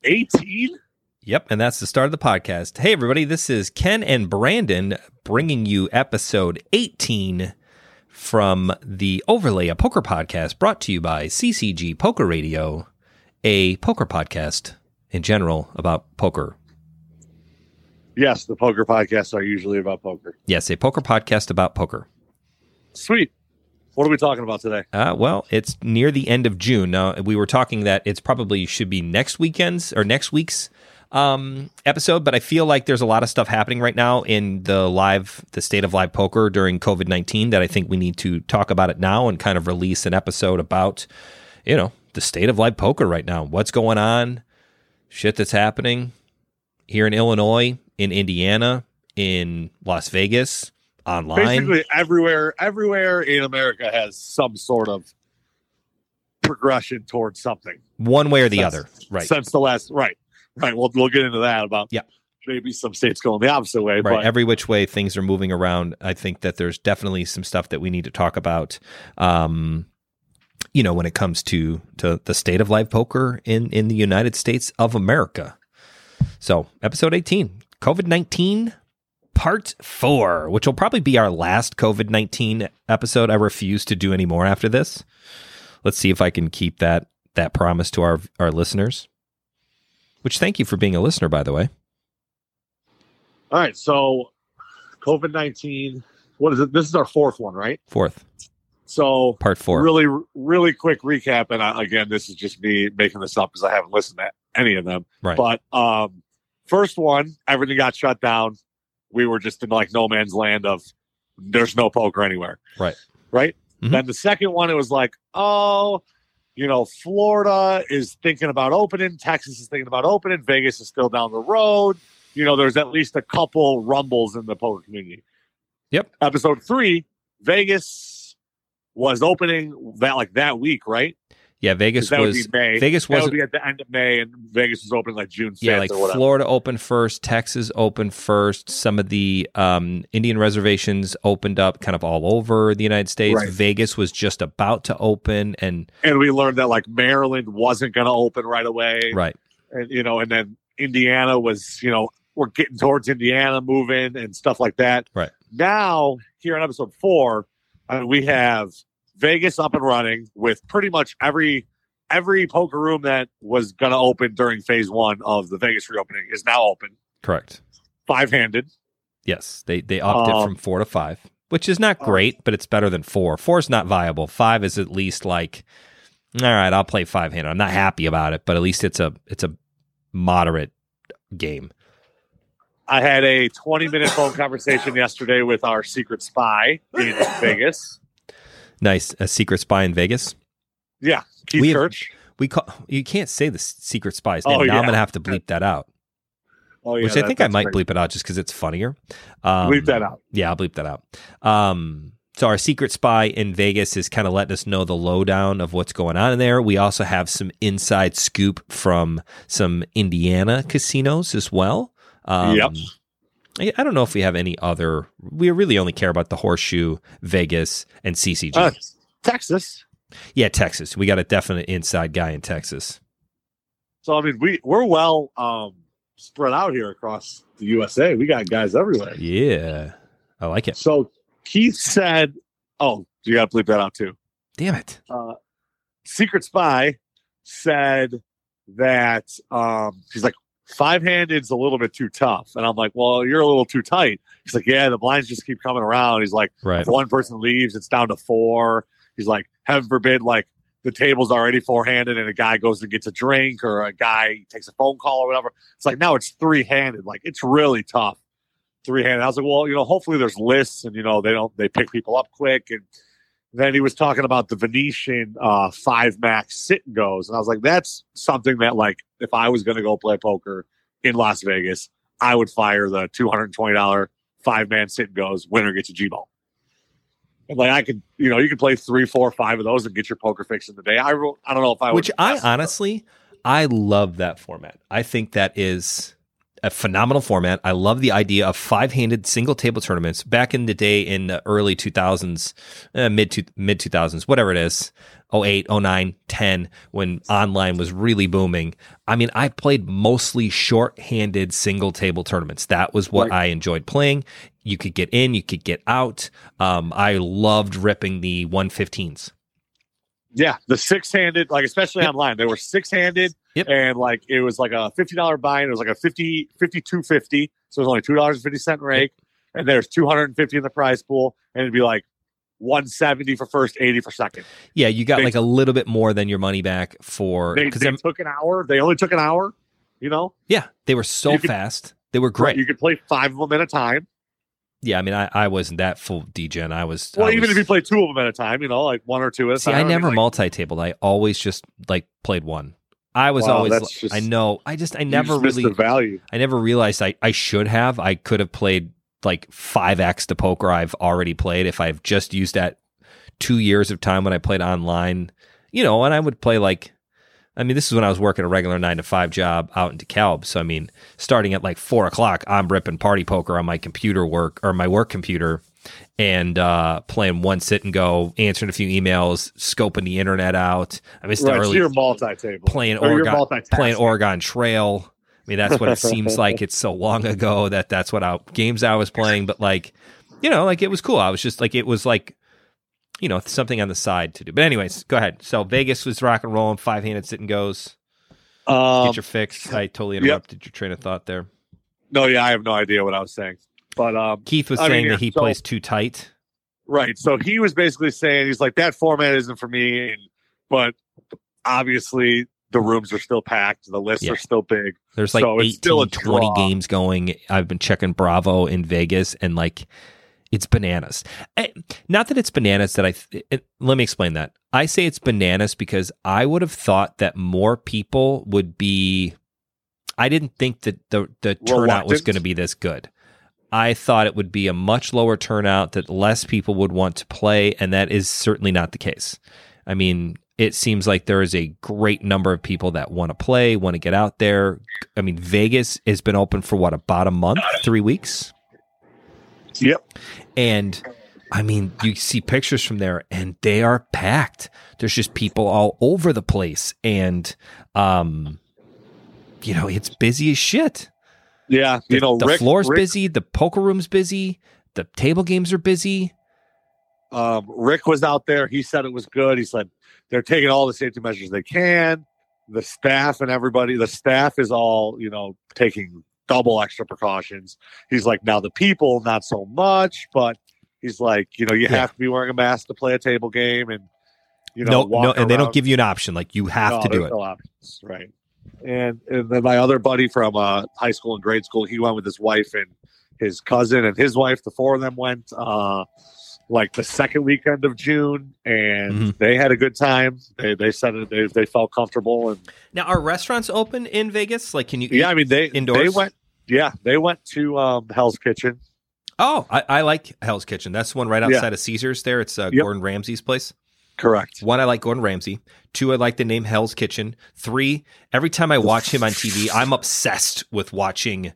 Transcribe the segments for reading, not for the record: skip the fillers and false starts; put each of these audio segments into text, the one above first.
18? Yep, and that's the start of the podcast. Hey, everybody, this is Ken and Brandon bringing you episode 18 from the Overlay, a poker podcast brought to you by CCG Poker Radio, a poker podcast in general about poker. Yes, the poker podcasts are usually about poker. Yes, a poker podcast about poker. Sweet. What are we talking about today? Well, it's near the end of June. Now, we were talking that it's probably should be next week's episode, but I feel like there's a lot of stuff happening right now in the state of live poker during COVID-19 that I think we need to talk about it now and kind of release an episode about, the state of live poker right now. What's going on? Shit that's happening here in Illinois, in Indiana, in Las Vegas, online. Basically everywhere in America has some sort of progression towards something. One way or the other. Right. Since the last, right. We'll get into that about maybe some states going the opposite way. Right. But Every which way things are moving around. I think that there's definitely some stuff that we need to talk about, when it comes to the state of live poker in the United States of America. So episode 18, COVID-19 part 4, which will probably be our last COVID-19 episode. I refuse to do any more after this. Let's see if I can keep that promise to our listeners. Which, thank you for being a listener, by the way. All right, so COVID-19, what is it? This is our 4th one, right? 4th. So part 4. Really, really quick recap. And again, this is just me making this up because I haven't listened to any of them. Right. But first one, everything got shut down. We were just in like no man's land of there's no poker anywhere. Right. Mm-hmm. Then the second one, it was like, Florida is thinking about opening. Texas is thinking about opening. Vegas is still down the road. There's at least a couple rumbles in the poker community. Yep. Episode 3, Vegas was opening that week, right? Yeah, Vegas that was. Would be May. Vegas would be at the end of May, and Vegas was opening like June 5th. Yeah, like or whatever. Florida opened first, Texas opened first. Some of the Indian reservations opened up kind of all over the United States. Right. Vegas was just about to open, and we learned that like Maryland wasn't going to open right away. Right. And and then Indiana was, we're getting towards Indiana moving and stuff like that. Right. Now, here in episode 4, we have Vegas up and running with pretty much every poker room that was going to open during phase 1 of the Vegas reopening is now open. Correct. 5-handed. Yes, they upped it from 4 to 5, which is not great, but it's better than 4. 4 is not viable. 5 is at least like, all right, I'll play 5-handed. I'm not happy about it, but at least it's a moderate game. I had a 20-minute phone conversation yesterday with our secret spy in Vegas. Nice. A secret spy in Vegas? Yeah. Keith Church. You can't say the secret spy's name. Now I'm going to have to bleep that out. Oh, yeah, which I think I might bleep it out just because it's funnier. Bleep that out. Yeah, I'll bleep that out. So our secret spy in Vegas is kind of letting us know the lowdown of what's going on in there. We also have some inside scoop from some Indiana casinos as well. Yep. I don't know if we have any other. We really only care about the Horseshoe, Vegas, and CCG. Texas. Yeah, Texas. We got a definite inside guy in Texas. So, we're well spread out here across the USA. We got guys everywhere. Yeah. I like it. So, Keith said, you got to bleep that out too. Damn it. Secret Spy said that he's like, 5-handed's a little bit too tough. And I'm like, well, you're a little too tight. He's like, yeah, the blinds just keep coming around. He's like, right. If one person leaves, it's down to 4. He's like, heaven forbid, like the table's already 4-handed and a guy goes and gets a drink or a guy takes a phone call or whatever. It's like, now it's 3-handed. Like, it's really tough. 3-handed. I was like, well, hopefully there's lists and, they pick people up quick. And then he was talking about the Venetian 5 max sit and goes. And I was like, that's something that, like, if I was going to go play poker in Las Vegas, I would fire the $220 5-man sit and goes, winner gets a G-ball. And like I could, you could play 3, 4, 5 of those and get your poker fix in the day. I don't know if I would. Which I honestly, I love that format. I think that is a phenomenal format. I love the idea of 5-handed single table tournaments. Back in the day, in the early 2000s, mid 2000s, whatever it is, 08, 09, 10, when online was really booming. I mean, I played mostly short-handed single table tournaments. That was what I enjoyed playing. You could get in, you could get out. I loved ripping the 115s. Yeah, the 6-handed, like especially online, they were 6-handed, and like it was like a $50 buy-in. It was like a $52.50, so it was only $2.50 rake, and there's $250 in the prize pool, and it'd be like $170 for first, $80 for second. Yeah, you got like a little bit more than your money back for. They took an hour. They only took an hour. You know. Yeah, they were so fast. They were great. You could play 5 of them at a time. Yeah, I mean, I wasn't that full degen. Even if you play 2 of them at a time, you know, like 1 or 2 at a time. See, I never multi-tabled. I always just like played one. I was always. I know. I never really missed the value. I never realized I should have. I could have played like 5x the poker I've already played if I've just used that 2 years of time when I played online. You know, and I would play like. I mean, this is when I was working a regular 9-to-5 job out in DeKalb. So, I mean, starting at like 4 o'clock, I'm ripping party poker on my my work computer and playing one sit and go, answering a few emails, scoping the internet out. I missed the early. So you're multi-table. Playing Oregon Trail. I mean, that's what it seems like. It's so long ago that's what games I was playing. But like, you know, like it was cool. I was just like, it was like, you know, something on the side to do. But anyways, go ahead. So Vegas was rock and rolling, 5-handed sit and goes. Get your fix. I totally interrupted your train of thought there. No, yeah, I have no idea what I was saying. But Keith was saying that he plays too tight. Right. So he was basically saying, he's like, that format isn't for me. but obviously the rooms are still packed. The lists are still big. There's like 18, 20 games going. I've been checking Bravo in Vegas and like, it's bananas. Not that it's bananas that let me explain that. I say it's bananas because I would have thought that more people would be. I didn't think that the turnout was going to be this good. I thought it would be a much lower turnout, that less people would want to play, and that is certainly not the case. I mean, it seems like there is a great number of people that want to play, want to get out there. I mean, Vegas has been open for about a month, 3 weeks? Yep. And I mean, you see pictures from there and they are packed. There's just people all over the place. And, you know, it's busy as shit. Yeah. The floor's busy. The poker room's busy. The table games are busy. Rick was out there. He said it was good. He said they're taking all the safety measures they can. The staff is all, taking double extra precautions. He's like, now the people, not so much, but he's like, you have to be wearing a mask to play a table game, and no, and they don't give you an option. Like, you have to do it. No options, right? And then my other buddy from high school and grade school, he went with his wife and his cousin and his wife. The 4 of them went like the second weekend of June, and they had a good time. They said they felt comfortable. And now, are restaurants open in Vegas? Like, can you? Yeah, I mean indoors. They went to Hell's Kitchen. Oh, I like Hell's Kitchen. That's the one right outside of Caesars. There, it's Gordon Ramsay's place. Correct. 1, I like Gordon Ramsay. 2, I like the name Hell's Kitchen. 3, every time I watch him on TV, I'm obsessed with watching.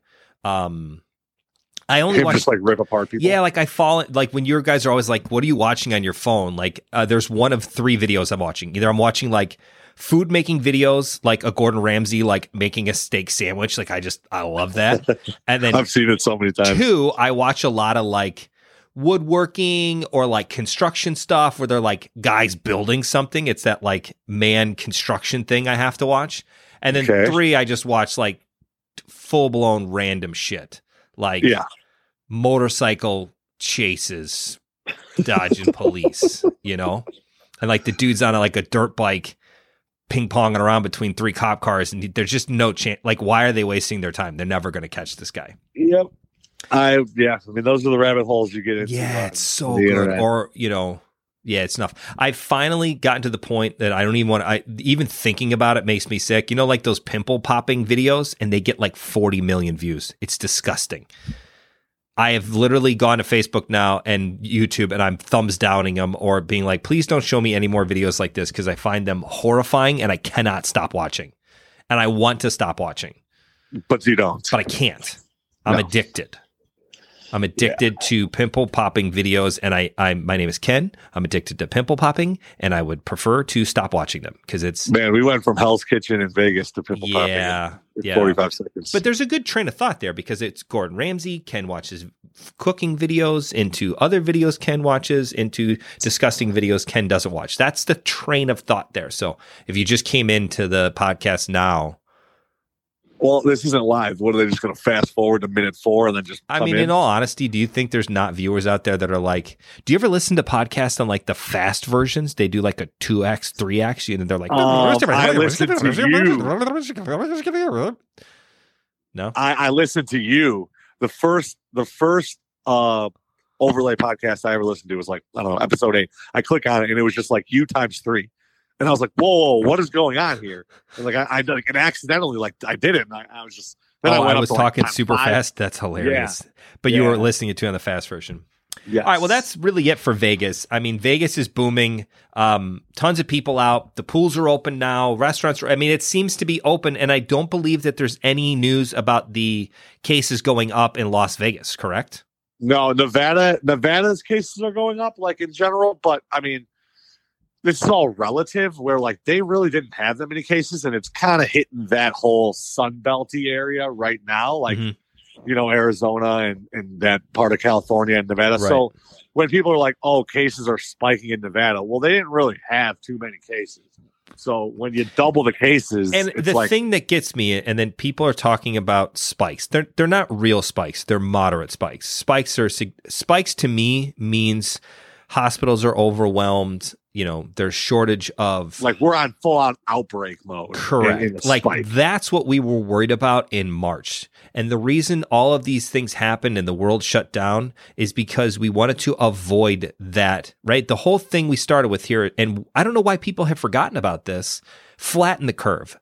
I only watch, just like rip apart people. Yeah, like I fall like when your guys are always like, "What are you watching on your phone?" Like, there's one of 3 videos I'm watching. Either I'm watching like food making videos, like a Gordon Ramsay like making a steak sandwich. Like, I love that. And then I've seen it so many times. 2, I watch a lot of like woodworking or like construction stuff where they're like guys building something. It's that like man construction thing I have to watch. And then 3, I just watch like full blown random shit. Like motorcycle chases, dodging police, and like the dude's on a dirt bike ping ponging around between 3 cop cars, and there's just no chance. Like, why are they wasting their time? They're never going to catch this guy. Yep. I mean, those are the rabbit holes you get into. Yeah, it's so good. Internet. Or, it's enough. I've finally gotten to the point that I don't even want even thinking about it makes me sick. Like those pimple popping videos, and they get like 40 million views. It's disgusting. I have literally gone to Facebook now and YouTube, and I'm thumbs downing them or being like, please don't show me any more videos like this, because I find them horrifying and I cannot stop watching. And I want to stop watching. But you don't. But I can't. I'm addicted. I'm addicted to pimple popping videos, and my name is Ken. I'm addicted to pimple popping, and I would prefer to stop watching them because it's we went from Hell's Kitchen in Vegas to pimple popping in 45 seconds. But there's a good train of thought there because it's Gordon Ramsay. Ken watches cooking videos into other videos Ken watches into disgusting videos Ken doesn't watch. That's the train of thought there. So if you just came into the podcast now. Well, this isn't live. What are they just going to fast forward to minute 4 and then just? In all honesty, do you think there's not viewers out there that are like, do you ever listen to podcasts on like the fast versions? They do like a 2x, 3x, and they're like, I listen to you. No, I listened to you. The first overlay podcast I ever listened to was like, I don't know, episode 8. I click on it and it was just like you times 3. And I was like, whoa, what is going on here? And like I and accidentally, like I did it. And I was just, then I was talking super fast. That's hilarious. Yeah. But you were listening to it on the fast version. Yes. All right. Well, that's really it for Vegas. I mean, Vegas is booming. Tons of people out. The pools are open now. Restaurants it seems to be open. And I don't believe that there's any news about the cases going up in Las Vegas, correct? No, Nevada's cases are going up, like in general. But I mean, this is all relative where like they really didn't have that many cases, and it's kind of hitting that whole Sunbelty area right now, like, Arizona and that part of California and Nevada. Right. So when people are like, oh, cases are spiking in Nevada, well, they didn't really have too many cases. So when you double the cases, and the thing that gets me, and then people are talking about spikes. They're not real spikes. They're moderate spikes. Spikes to me means hospitals are overwhelmed. There's shortage of... Like, we're on full-on outbreak mode. Correct. Like, that's what we were worried about in March. And the reason all of these things happened and the world shut down is because we wanted to avoid that, right? The whole thing we started with here, and I don't know why people have forgotten about this, flatten the curve,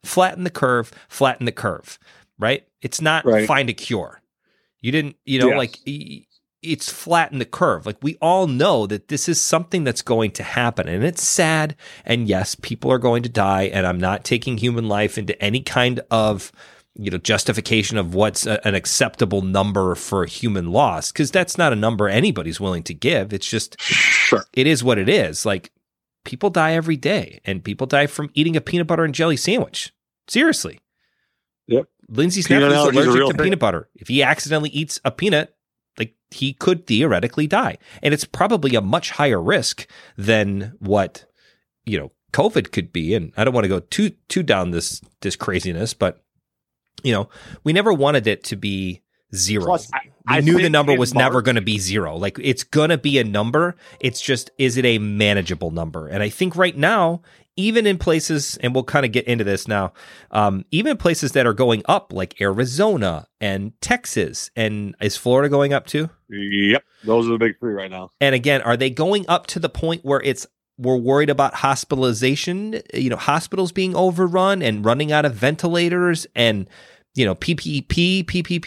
right? It's not find a cure. You didn't, it's flatten the curve. Like, we all know that this is something that's going to happen, and it's sad. And yes, people are going to die, and I'm not taking human life into any kind of, justification of what's an acceptable number for human loss, because that's not a number anybody's willing to give. It's just, It is what it is. Like, people die every day, and people die from eating a peanut butter and jelly sandwich. Seriously. Yep. Lindsay's nephew is allergic to peanut butter. If he accidentally eats a peanut, like, he could theoretically die. And it's probably a much higher risk than what, COVID could be. And I don't want to go too down this craziness, but, we never wanted it to be zero. Plus, I knew the number was never going to be zero. Like, it's going to be a number. It's just, is it a manageable number? And I think right now, even in places, and we'll kind of get into this now, even in places that are going up, like Arizona and Texas, and is Florida going up too? Yep. Those are the big 3 right now. And again, are they going up to the point where we're worried about hospitalization, hospitals being overrun and running out of ventilators and, PPE,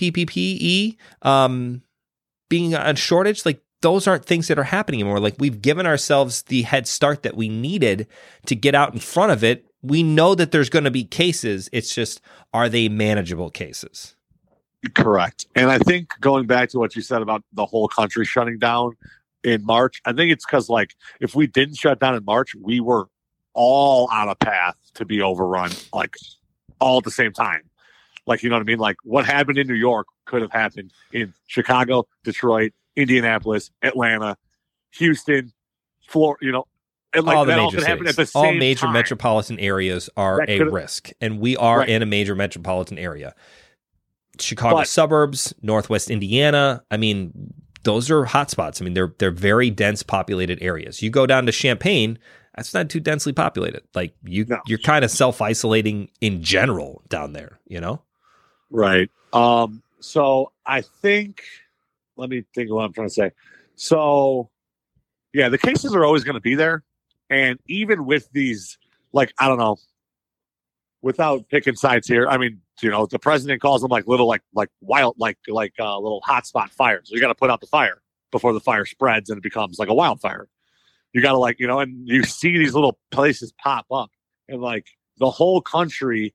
being a shortage? Like, those aren't things that are happening anymore. Like, we've given ourselves the head start that we needed to get out in front of it. We know that there's going to be cases. It's just, are they manageable cases? Correct. And I think going back to what you said about the whole country shutting down in March, I think it's because, like, if we didn't shut down in March, we were all on a path to be overrun, like, all at the same time. Like, you know what I mean? Like, what happened in New York could have happened in Chicago, Detroit, Indianapolis, Atlanta, Houston, Florida, and like, all the that major all could happen cities. at the same all major time. Metropolitan areas are a risk, and we are in a major metropolitan area. Chicago suburbs, Northwest Indiana. I mean, those are hotspots. I mean, they're very dense populated areas. You go down to Champaign, that's not too densely populated. Like, you're kind of self-isolating in general down there, Right. So I think, let me think of what I'm trying to say. So, yeah, the cases are always going to be there. And even with these, like, I don't know, without picking sides here, I mean, the president calls them like little, like wild, like little hotspot fires. So you got to put out the fire before the fire spreads and it becomes like a wildfire. You got to, and you see these little places pop up, and like the whole country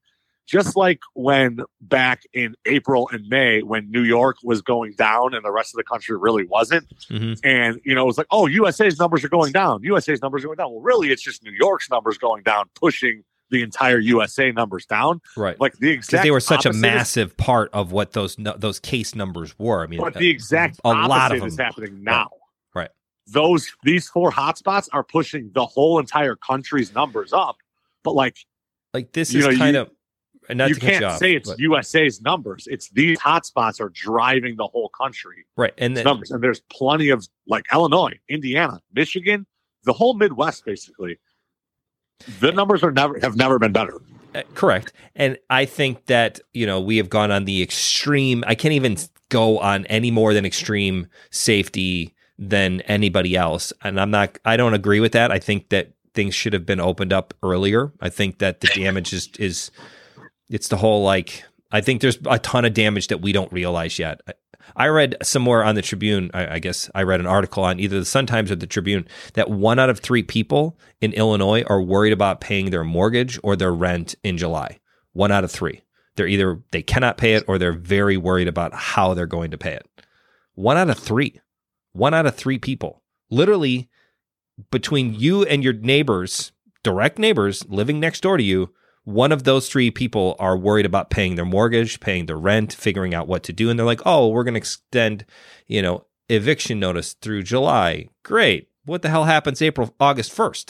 just like when back in April and May, when New York was going down and the rest of the country really wasn't. Mm-hmm. And, it was like, oh, USA's numbers are going down. USA's numbers are going down. Well, really, it's just New York's numbers going down, pushing the entire USA numbers down. Right. Like the exact, because they were such a opposite massive part of what those case numbers were. I mean, but the exact a lot of opposite is them. happening now. Right. These 4 hotspots are pushing the whole entire country's numbers up. But like this is kind of, and not you to cut can't you off, say it's but- USA's numbers. It's these hotspots are driving the whole country. right. And then, Numbers, and there's plenty of like Illinois, Indiana, Michigan, the whole Midwest. Basically, the numbers have never been better. correct. And I think that, we have gone on the extreme. I can't even go on any more than extreme safety than anybody else. And I don't agree with that. I think that things should have been opened up earlier. I think that the damage is it's the whole, I think there's a ton of damage that we don't realize yet. I read somewhere on the Tribune, I guess I read an article on either the Sun-Times or the Tribune, that 1 out of 3 people in Illinois are worried about paying their mortgage or their rent in July. 1 out of 3. They cannot pay it, or they're very worried about how they're going to pay it. 1 out of 3. 1 out of 3 people. Literally, between you and your neighbors, direct neighbors living next door to you, one of those 3 people are worried about paying their mortgage, paying their rent, figuring out what to do. And they're like, oh, we're going to extend, eviction notice through July. Great. What the hell happens August 1st?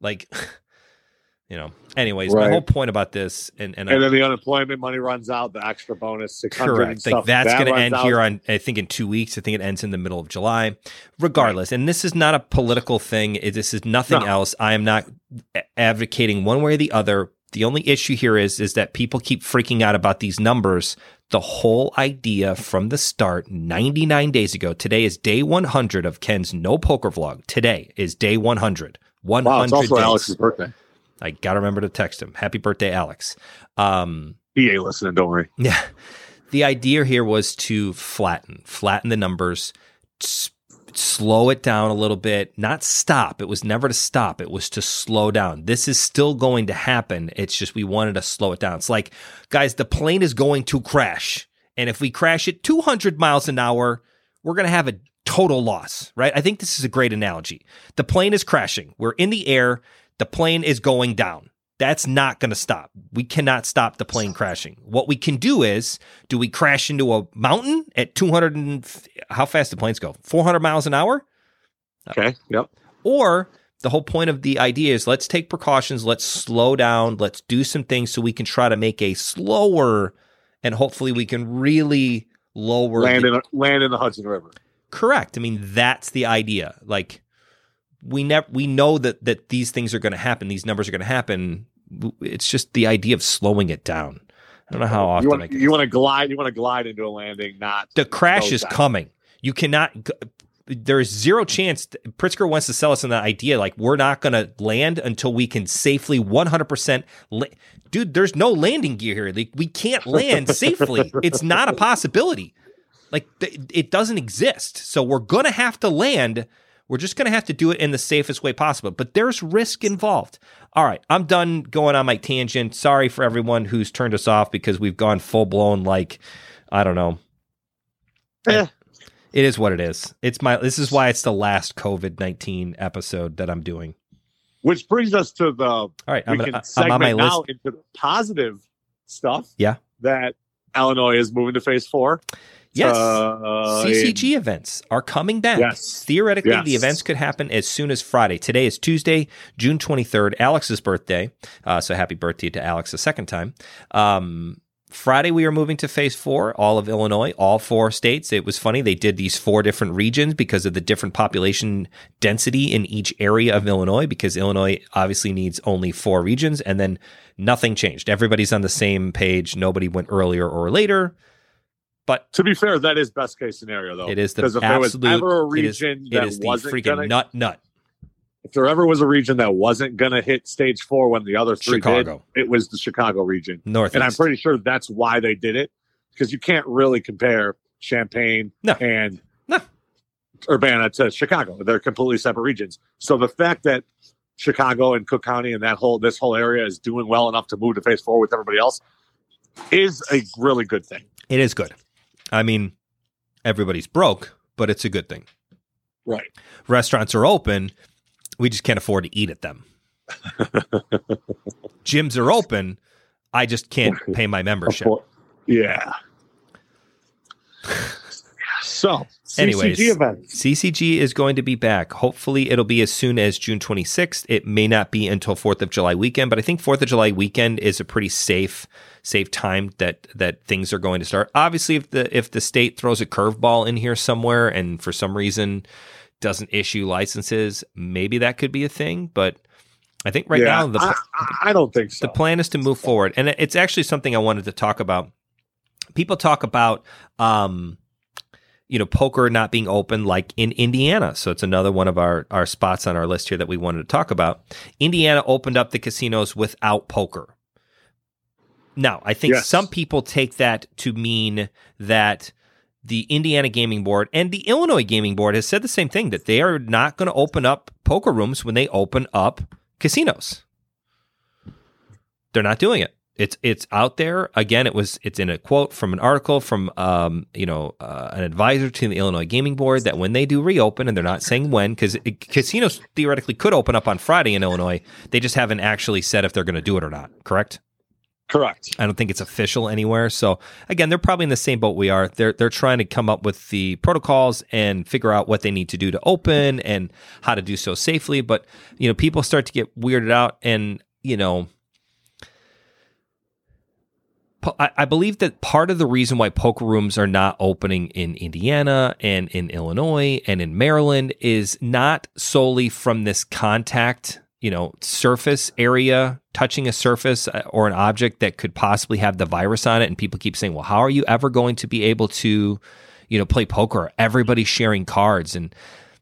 Anyways, Right. my whole point about this, and then the unemployment money runs out, the extra bonus, 600 correct. and stuff. That's going to end out. here on, I think, in 2 weeks. I think it ends in the middle of July. Regardless, and this is not a political thing. This is nothing else. I am not advocating one way or the other. The only issue here is that people keep freaking out about these numbers. The whole idea from the start, 99 days ago, today is day 100 of Ken's No Poker Vlog. Today is day 100. 100 Wow, it's also days. Alex's birthday. I got to remember to text him. Happy birthday, Alex. He ain't listening, don't worry. Yeah. The idea here was to flatten the numbers, slow it down a little bit, not stop. It was never to stop. It was to slow down. This is still going to happen. It's just we wanted to slow it down. It's like, guys, the plane is going to crash. And if we crash at 200 miles an hour, we're going to have a total loss, right? I think this is a great analogy. The plane is crashing. We're in the air. The plane is going down. That's not going to stop. We cannot stop the plane crashing. What we can do is, do we crash into a mountain at 200 and how fast do planes go? 400 miles an hour? Okay, yep. Or the whole point of the idea is let's take precautions, let's slow down, let's do some things so we can try to make a slower, and hopefully we can really lower land in the Hudson River. Correct. I mean, that's the idea. We know that these things are going to happen. These numbers are going to happen. It's just the idea of slowing it down. I don't know how often you want to glide. You want to glide into a landing. Not the crash is down. coming. You cannot. There is zero chance. Pritzker wants to sell us on that idea. We're not going to land until we can safely 100%. Dude, there's no landing gear here. We can't land safely. It's not a possibility. It doesn't exist. So we're going to have to land. We're just going to have to do it in the safest way possible. But there's risk involved. All right, I'm done going on my tangent. Sorry for everyone who's turned us off because we've gone full blown I don't know. Yeah. It is what it is. This is why it's the last COVID-19 episode that I'm doing. Which brings us to the. All right, I'm segment on my now list. into the positive stuff. Yeah. That Illinois is moving to phase 4. Yes. CCG events are coming back. Yes. Theoretically, Yes. the events could happen as soon as Friday. Today is Tuesday, June 23rd, Alex's birthday. So happy birthday to Alex a second time. Friday, we are moving to phase 4, all of Illinois, all 4 states. It was funny. They did these 4 different regions because of the different population density in each area of Illinois, because Illinois obviously needs only 4 regions, and then nothing changed. Everybody's on the same page. Nobody went earlier or later. But to be fair, that is best case scenario, though. It is the because if absolute. there was ever a it region is that the wasn't freaking gonna, nut. if there ever was a region that wasn't going to hit stage 4 when the other 3 Chicago. did, it was the Chicago region. Northeast. And I'm pretty sure that's why they did it, because you can't really compare Champaign and Urbana to Chicago. They're completely separate regions. So the fact that Chicago and Cook County and this whole area is doing well enough to move to phase 4 with everybody else, is a really good thing. It is good. I mean, everybody's broke, but it's a good thing. Right. Restaurants are open. We just can't afford to eat at them. Gyms are open. I just can't pay my membership. Yeah. So, anyways, CCG events. CCG is going to be back. Hopefully, it'll be as soon as June 26th. It may not be until 4th of July weekend, but I think 4th of July weekend is a pretty safe time that things are going to start. Obviously, if the state throws a curveball in here somewhere and for some reason doesn't issue licenses, maybe that could be a thing. But I think right now, I don't think so. The plan is to move forward. And it's actually something I wanted to talk about. People talk about, poker not being open like in Indiana. So it's another one of our spots on our list here that we wanted to talk about. Indiana opened up the casinos without poker. Now, I think some people take that to mean that the Indiana Gaming Board and the Illinois Gaming Board has said the same thing, that they are not going to open up poker rooms when they open up casinos. They're not doing it. It's out there. Again, it's in a quote from an article from an advisor to the Illinois Gaming Board that when they do reopen, and they're not saying when, because casinos theoretically could open up on Friday in Illinois, they just haven't actually said if they're going to do it or not. Correct? Correct. I don't think it's official anywhere. So again, they're probably in the same boat we are. They're trying to come up with the protocols and figure out what they need to do to open and how to do so safely. But people start to get weirded out, and I believe that part of the reason why poker rooms are not opening in Indiana and in Illinois and in Maryland is not solely from this contact, surface area, touching a surface or an object that could possibly have the virus on it. And people keep saying, well, how are you ever going to be able to, play poker? Everybody's sharing cards. And,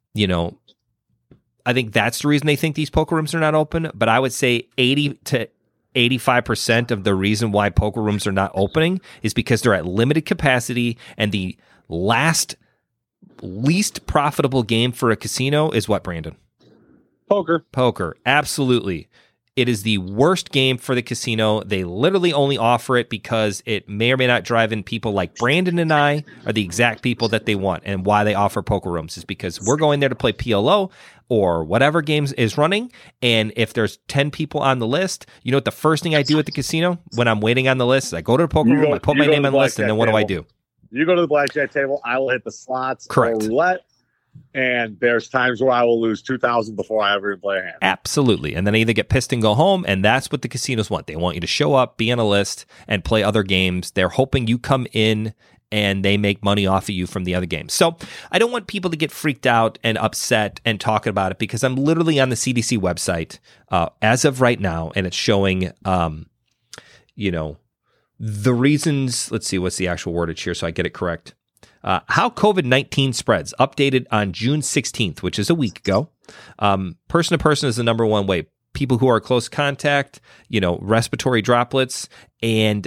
I think that's the reason they think these poker rooms are not open. But I would say 80 to 85% of the reason why poker rooms are not opening is because they're at limited capacity, and the least profitable game for a casino is what, Brandon? Poker. Absolutely. It is the worst game for the casino. They literally only offer it because it may or may not drive in people like Brandon and I are the exact people that they want. And why they offer poker rooms is because we're going there to play PLO or whatever games is running. And if there's 10 people on the list, what the first thing I do at the casino when I'm waiting on the list is I go to the poker room, I put my name on the list, and then what do I do? You go to the blackjack table, I will hit the slots. Correct. Or roulette. And there's times where I will lose 2,000 before I ever even play a hand. Absolutely. And then I either get pissed and go home, and that's what the casinos want. They want you to show up, be on a list, and play other games. They're hoping you come in and they make money off of you from the other games. So I don't want people to get freaked out and upset and talking about it, because I'm literally on the CDC website as of right now, and it's showing, the reasons. Let's see, what's the actual wordage here so I get it correct. How COVID-19 spreads, updated on June 16th, which is a week ago. Person to person is the number one way. People who are close contact, respiratory droplets, and,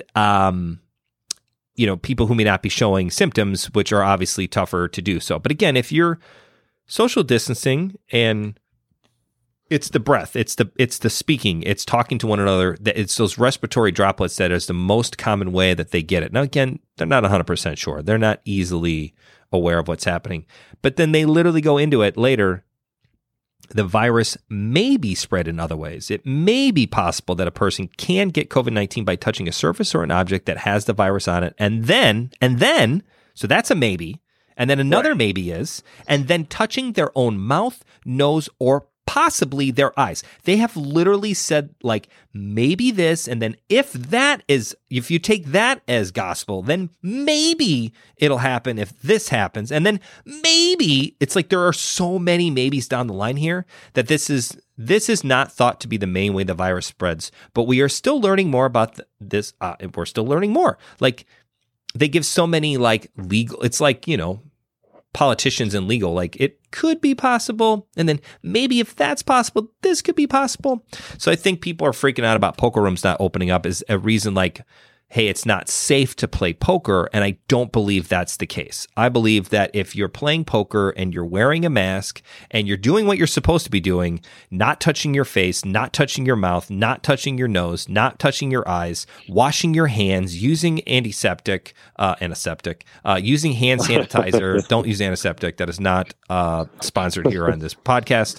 people who may not be showing symptoms, which are obviously tougher to do so. But again, if you're social distancing and it's the breath, it's the speaking, it's talking to one another, it's those respiratory droplets that is the most common way that they get it. Now, again, they're not 100% sure. They're not easily aware of what's happening. But then they literally go into it later. The virus may be spread in other ways. It may be possible that a person can get COVID-19 by touching a surface or an object that has the virus on it. And then, so that's a maybe. And then another maybe is, and then touching their own mouth, nose, or possibly their eyes. They have literally said, like, maybe this, and then if you take that as gospel, then maybe it'll happen if this happens. And then maybe, it's like there are so many maybes down the line here that this is not thought to be the main way the virus spreads, but we are still learning more about this. We're still learning more. Like, they give so many, like, legal, it's like, politicians and legal, like, it could be possible, and then maybe if that's possible, this could be possible. So I think people are freaking out about poker rooms not opening up as a reason, like, hey, it's not safe to play poker. And I don't believe that's the case. I believe that if you're playing poker and you're wearing a mask and you're doing what you're supposed to be doing, not touching your face, not touching your mouth, not touching your nose, not touching your eyes, washing your hands, using antiseptic, using hand sanitizer. Don't use antiseptic. That is not sponsored here on this podcast.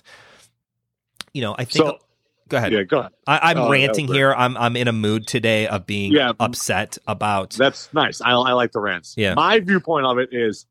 I think... Go ahead. Yeah, go ahead. I'm ranting here. I'm in a mood today of being upset about. That's nice. I like the rants. Yeah. My viewpoint of it is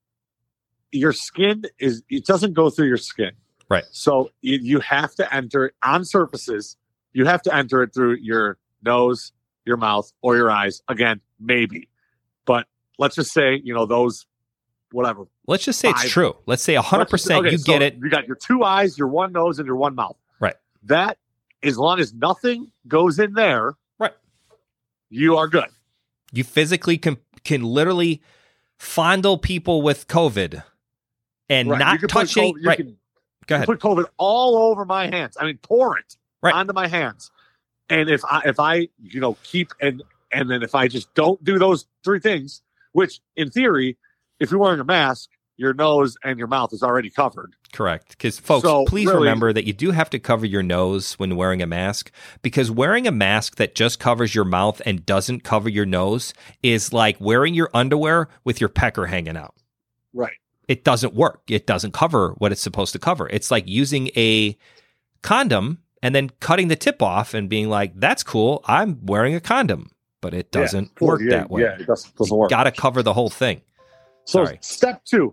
your skin it doesn't go through your skin. Right. So you have to enter it on surfaces. You have to enter it through your nose, your mouth, or your eyes. Again, maybe. But let's just say, those, whatever. Let's just say it's true. Let's say 100% you get it. You got your two eyes, your one nose, and your one mouth. Right. That, as long as nothing goes in there, right, you are good. You physically can literally fondle people with COVID and not touch any. Right. Go ahead. Put COVID all over my hands. I mean, pour it onto my hands. And if I keep and then if I just don't do those three things, which in theory, if you're wearing a mask, your nose and your mouth is already covered. Correct. Because, folks, please remember that you do have to cover your nose when wearing a mask, because wearing a mask that just covers your mouth and doesn't cover your nose is like wearing your underwear with your pecker hanging out. Right. It doesn't work. It doesn't cover what it's supposed to cover. It's like using a condom and then cutting the tip off and being like, that's cool, I'm wearing a condom. But it doesn't work that way. Yeah, it doesn't work. Got to cover the whole thing. So step 2.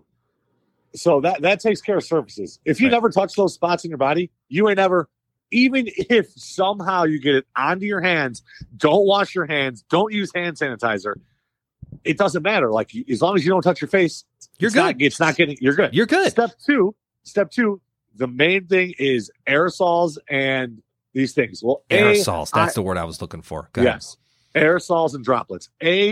So that takes care of surfaces. If you never touch those spots in your body, you ain't ever, even if somehow you get it onto your hands, don't wash your hands, don't use hand sanitizer. It doesn't matter. Like, as long as you don't touch your face, you're good. You're good. You're good. Step two, the main thing is aerosols and these things. Well, aerosols, that's the word I was looking for. Go ahead. Yes. Aerosols and droplets.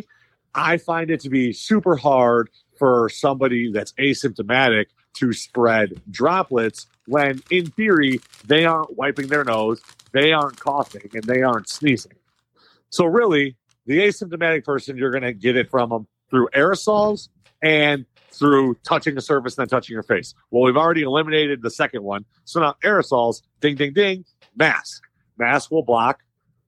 I find it to be super hard for somebody that's asymptomatic to spread droplets when, in theory, they aren't wiping their nose, they aren't coughing, and they aren't sneezing. So really, the asymptomatic person, you're going to get it from them through aerosols and through touching a surface and then touching your face. Well, we've already eliminated the second one. So now aerosols, ding, ding, ding, mask. Mask will block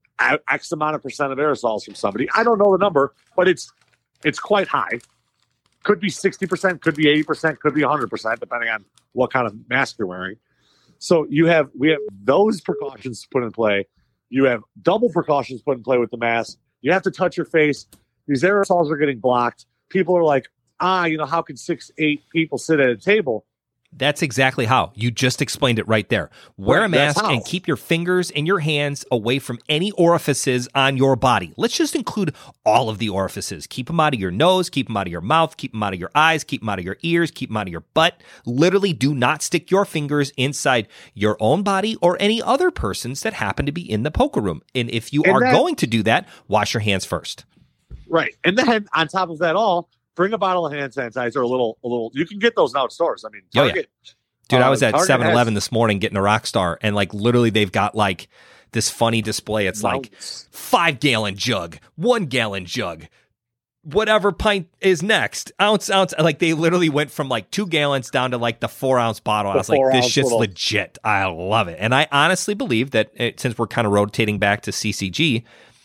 X amount of percent of aerosols from somebody. I don't know the number, but it's quite high. Could be 60%, could be 80%, could be 100%, depending on what kind of mask you're wearing. So we have those precautions put in play. You have double precautions put in play with the mask. You have to touch your face. These aerosols are getting blocked. People are like, how can 6-8 people sit at a table? That's exactly how. You just explained it right there. Wear a mask and keep your fingers and your hands away from any orifices on your body. Let's just include all of the orifices. Keep them out of your nose, keep them out of your mouth, keep them out of your eyes, keep them out of your ears, keep them out of your butt. Literally do not stick your fingers inside your own body or any other person's that happen to be in the poker room. And if you are going to do that, wash your hands first. Right. And then on top of that all, bring a bottle of hand sanitizer, a little. You can get those now at stores. I mean, Target. Dude, I was at 7-Eleven this morning getting a Rockstar, and like literally they've got like this funny display. It's like 5-gallon jug, 1-gallon jug, whatever pint is next, ounce. Like they literally went from like 2 gallons down to like the 4-ounce bottle. I was like, this shit's legit. I love it. And I honestly believe that since we're kind of rotating back to CCG,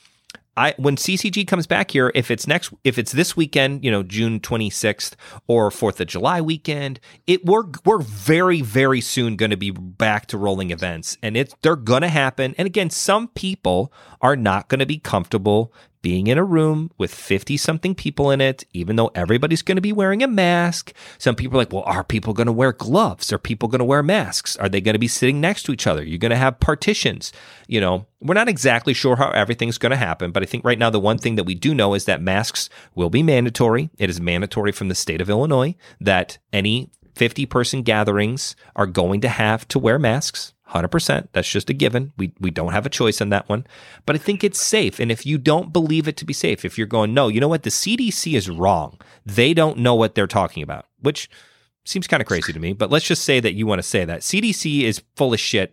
when CCG comes back here, if it's this weekend, June 26th or 4th of July weekend, we're very, very soon going to be back to rolling events, and they're going to happen. And again, some people are not going to be comfortable being in a room with 50-something people in it, even though everybody's going to be wearing a mask. Some people are like, well, are people going to wear gloves? Are people going to wear masks? Are they going to be sitting next to each other? You're going to have partitions. We're not exactly sure how everything's going to happen, but I think right now the one thing that we do know is that masks will be mandatory. It is mandatory from the state of Illinois that any 50-person gatherings are going to have to wear masks. 100%. That's just a given. We don't have a choice on that one. But I think it's safe. And if you don't believe it to be safe, if you're going, no, you know what? The CDC is wrong. They don't know what they're talking about, which seems kind of crazy to me. But let's just say that you want to say that. CDC is full of shit.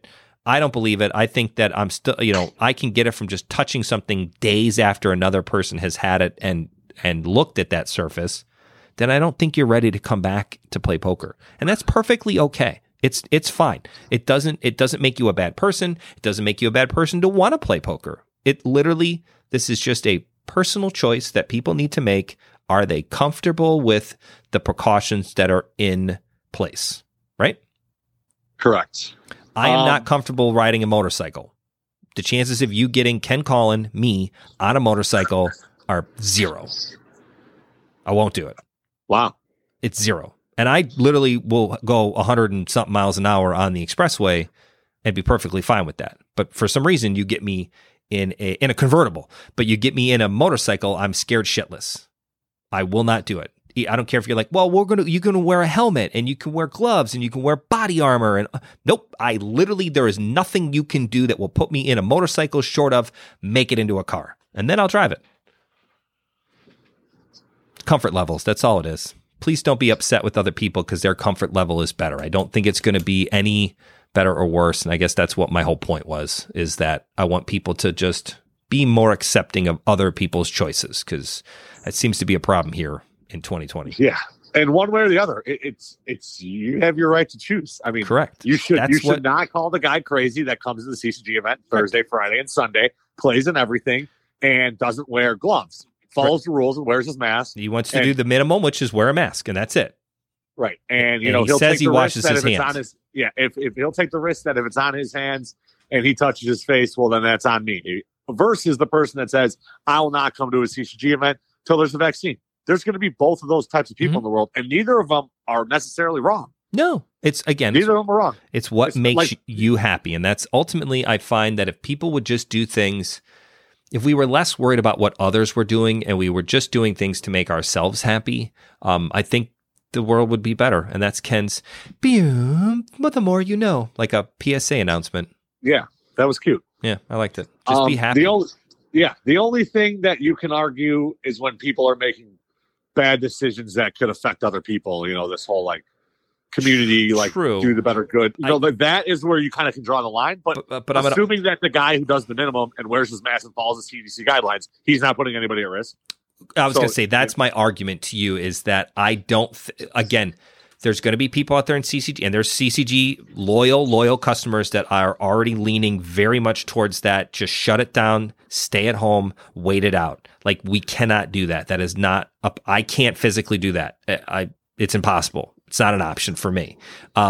I don't believe it. I think that I'm still, I can get it from just touching something days after another person has had it and looked at that surface. Then I don't think you're ready to come back to play poker. And that's perfectly okay. It's fine. It doesn't make you a bad person. It doesn't make you a bad person to want to play poker. It literally, this is just a personal choice that people need to make. Are they comfortable with the precautions that are in place? Right? Correct. I am not comfortable riding a motorcycle. The chances of you getting Ken Collin, me, on a motorcycle are 0. I won't do it. Wow. It's 0. And I literally will go 100 and something miles an hour on the expressway and be perfectly fine with that. But for some reason, you get me in a convertible, but you get me in a motorcycle, I'm scared shitless. I will not do it. I don't care if you're like, well, you're gonna wear a helmet and you can wear gloves and you can wear body armor and nope. There is nothing you can do that will put me in a motorcycle short of make it into a car, and then I'll drive it. Comfort levels. That's all it is. Please don't be upset with other people because their comfort level is better. I don't think it's going to be any better or worse. And I guess that's what my whole point was, is that I want people to just be more accepting of other people's choices, because that seems to be a problem here in 2020. Yeah. And one way or the other, it's you have your right to choose. I mean, correct. You should not call the guy crazy that comes to the CCG event Thursday, Friday, and Sunday, plays in everything, and doesn't wear gloves. Follows the rules and wears his mask. He wants to do the minimum, which is wear a mask, and that's it. Right. And he he'll says he washes his hands. If he'll take the risk that if it's on his hands and he touches his face, well, then that's on me. Versus the person that says, I will not come to a CCG event till there's a vaccine. There's going to be both of those types of people in the world, and neither of them are necessarily wrong. No, neither of them are wrong. It's what makes you happy. And that's ultimately, I find that if people would just do things, if we were less worried about what others were doing and we were just doing things to make ourselves happy, I think the world would be better. And that's Ken's, but the more you know, like a PSA announcement. Yeah, that was cute. Yeah, I liked it. Just be happy. The only thing that you can argue is when people are making bad decisions that could affect other people. This whole community, True. Do the better good. That is where you kind of can draw the line. But I'm assuming that the guy who does the minimum and wears his mask and follows the CDC guidelines, he's not putting anybody at risk. I was going to say, that's my argument to you, is that I don't, again, there's going to be people out there in CCG, and there's CCG loyal customers that are already leaning very much towards that. Just shut it down, stay at home, wait it out. We cannot do that. That is not up. I can't physically do that. It's impossible. It's not an option for me.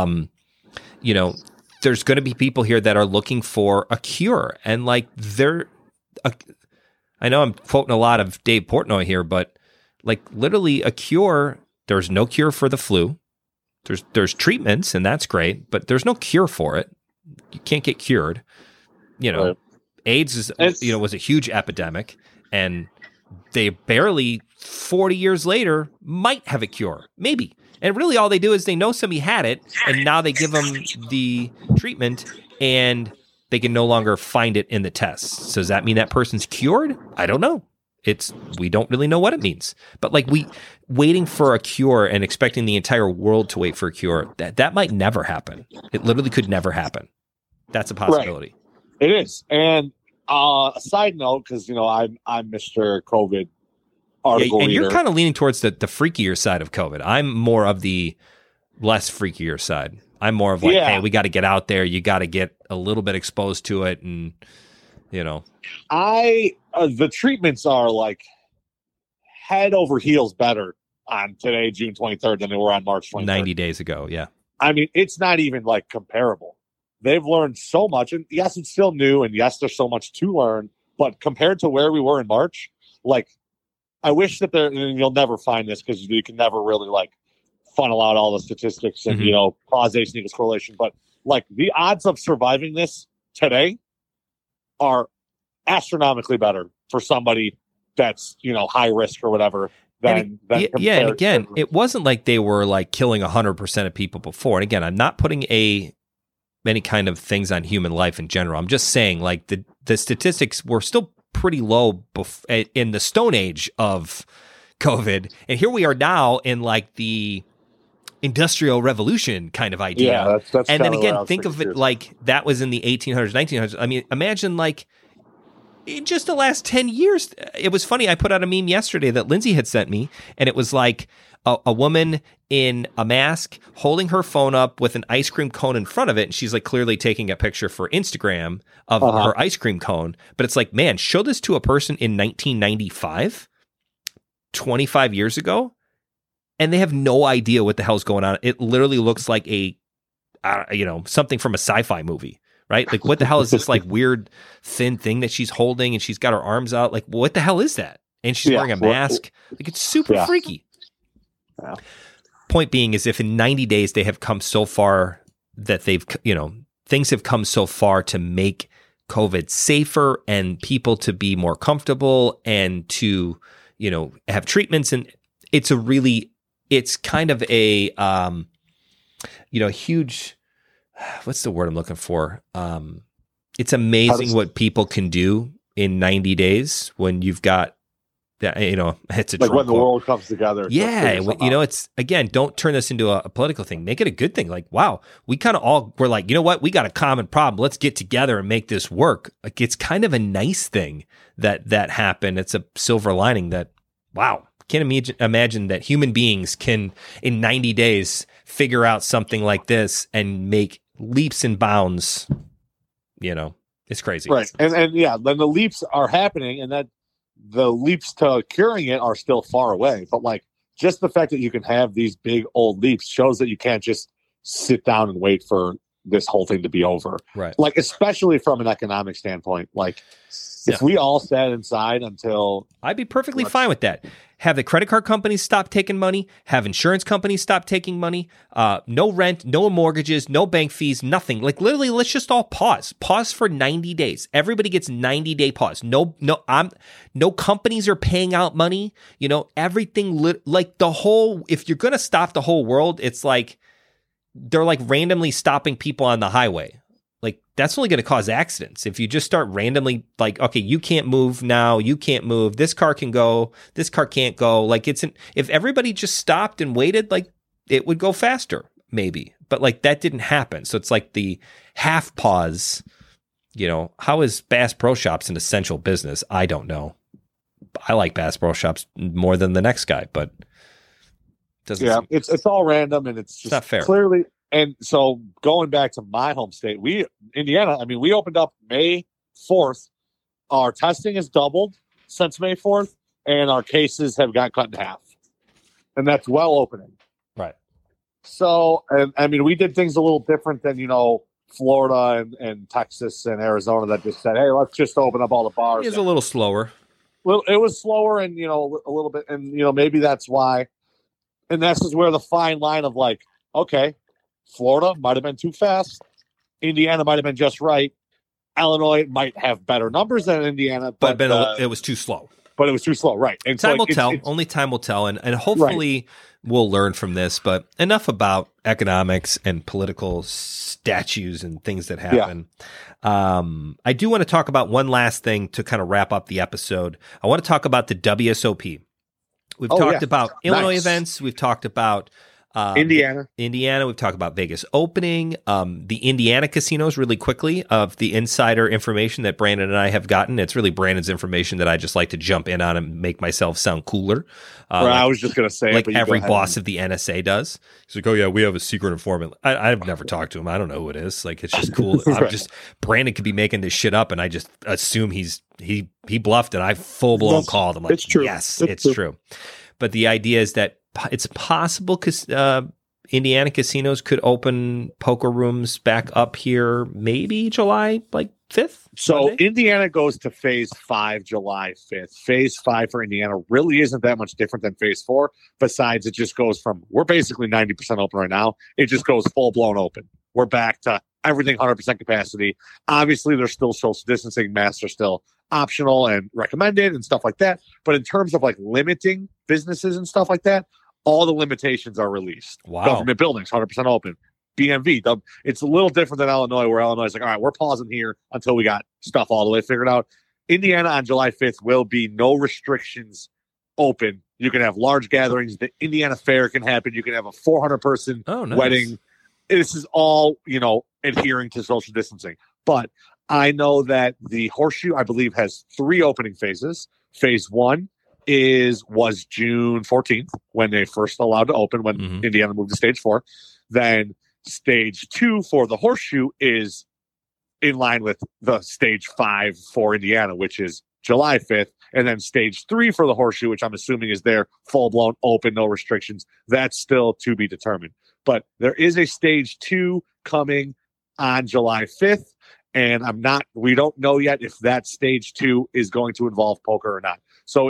There's going to be people here that are looking for a cure, and I know I'm quoting a lot of Dave Portnoy here, but literally a cure. There's no cure for the flu. There's treatments, and that's great, but there's no cure for it. You can't get cured. Right. AIDS was a huge epidemic, and they barely 40 years later might have a cure, maybe. And really, all they do is they know somebody had it, and now they give them the treatment, and they can no longer find it in the tests. So does that mean that person's cured? I don't know. We don't really know what it means. But waiting for a cure and expecting the entire world to wait for a cure, that might never happen. It literally could never happen. That's a possibility. Right. It is. And a side note, because I'm Mr. COVID article and reader. You're kind of leaning towards the freakier side of COVID. I'm more of the less freakier side. I'm more of hey, we got to get out there. You got to get a little bit exposed to it, and the treatments are head over heels better on today, June 23rd, than they were on March 23rd. 90 days ago, yeah. I mean, it's not even comparable. They've learned so much, and yes, it's still new, and yes, there's so much to learn, but compared to where we were in March, I wish that and you'll never find this because you can never really funnel out all the statistics and, causation equals correlation, but the odds of surviving this today are astronomically better for somebody that's, high risk or whatever. And again, it wasn't like they were killing 100% of people before. And again, I'm not putting any kind of things on human life in general. I'm just saying the statistics were still pretty low in the Stone Age of COVID. And here we are now in the industrial revolution kind of idea. Yeah, that's and then kinda what I again, was think of thinking it too. like that was in the 1800s, 1900s. I mean, imagine like in just the last 10 years. It was funny. I put out a meme yesterday that Lindsay had sent me, and it was like a woman in a mask holding her phone up with an ice cream cone in front of it. And she's like clearly taking a picture for Instagram of her ice cream cone. But it's like, man, show this to a person in 1995, 25 years ago, and they have no idea what the hell's going on. It literally looks like something from a sci-fi movie, right? Like, what the hell is this like weird thin thing that she's holding, and she's got her arms out? Like, what the hell is that? And she's wearing a mask. Like, it's super freaky. Yeah. Point being is, if in 90 days they have come so far that things have come so far to make COVID safer and people to be more comfortable and to, have treatments. And it's kind of a, huge, what's the word I'm looking for? It's amazing what people can do in 90 days when you've got, it's a like when the world comes together. Yeah. It's, again, don't turn this into a political thing. Make it a good thing. Like, wow, we kind of all were like, you know what? We got a common problem. Let's get together and make this work. Like, it's kind of a nice thing that happened. It's a silver lining that, wow, can't imagine that human beings can, in 90 days, figure out something like this and make leaps and bounds. It's crazy. Right. And yeah, then the leaps are happening, and that the leaps to curing it are still far away. But like, just the fact that you can have these big old leaps shows that you can't just sit down and wait for this whole thing to be over. Right. Like, especially from an economic standpoint. Like, if we all sat inside until... I'd be perfectly fine with that. Have the credit card companies stop taking money. Have insurance companies stop taking money. No rent, no mortgages, no bank fees, nothing. Like, literally, let's just all pause. Pause for 90 days. Everybody gets 90-day pause. No companies are paying out money. Everything, like the whole... If you're going to stop the whole world, it's like they're like randomly stopping people on the highway. Like, that's only going to cause accidents. If you just start randomly, like, okay, you can't move now, you can't move, this car can go, this car can't go. Like, if everybody just stopped and waited, like, it would go faster, maybe. But like, that didn't happen. So it's like the half pause. How is Bass Pro Shops an essential business? I don't know. I like Bass Pro Shops more than the next guy, but it's all random, and it's just not fair. Clearly. And so, going back to my home state, Indiana, we opened up May 4th. Our testing has doubled since May 4th, and our cases have got cut in half. And that's well opening. Right. So, and we did things a little different than, Florida and Texas and Arizona that just said, hey, let's just open up all the bars. It's a little slower. Well, it was slower and, a little bit. And, maybe that's why. And this is where the fine line of like, okay, Florida might have been too fast. Indiana might have been just right. Illinois might have better numbers than Indiana, but it was too slow. But it was too slow, right? And time will tell. Only time will tell, and hopefully we'll learn from this. But enough about economics and political statues and things that happen. Yeah. I do want to talk about one last thing to kind of wrap up the episode. I want to talk about the WSOP. We've talked about Illinois events. We've talked about Indiana. We've talked about Vegas opening. The Indiana casinos, really quickly, of the insider information that Brandon and I have gotten. It's really Brandon's information that I just like to jump in on and make myself sound cooler. I was just going to say, like every boss of the NSA does. He's like, oh yeah, we have a secret informant. I've never talked to him. I don't know who it is. Like, it's just cool. Brandon could be making this shit up, and I just assume he bluffed, and I full blown called him. Like, it's true. Yes, it's true. But the idea is that it's possible because Indiana casinos could open poker rooms back up here maybe July 5th. So Monday? Indiana goes to phase 5 July 5th. Phase 5 for Indiana really isn't that much different than phase 4. Besides, it just goes from, we're basically 90% open right now. It just goes full blown open. We're back to everything 100% capacity. Obviously, there's still social distancing. Masks are still optional and recommended and stuff like that. But in terms of like limiting businesses and stuff like that, all the limitations are released. Wow. Government buildings, 100% open. BMV, it's a little different than Illinois, where Illinois is like, all right, we're pausing here until we got stuff all the way figured out. Indiana on July 5th will be no restrictions open You can have large gatherings. The Indiana Fair can happen. You can have a 400-person wedding. This is all, adhering to social distancing. But I know that the Horseshoe, I believe, has 3 opening phases. Phase 1 was June 14th when they first allowed to open, when Indiana moved to stage 4. Then stage 2 for the Horseshoe is in line with the stage 5 for Indiana, which is July 5th. And then stage 3 for the Horseshoe, which I'm assuming is their full-blown open, no restrictions. That's still to be determined. But there is a stage 2 coming on July 5th. And we don't know yet if that stage 2 is going to involve poker or not. So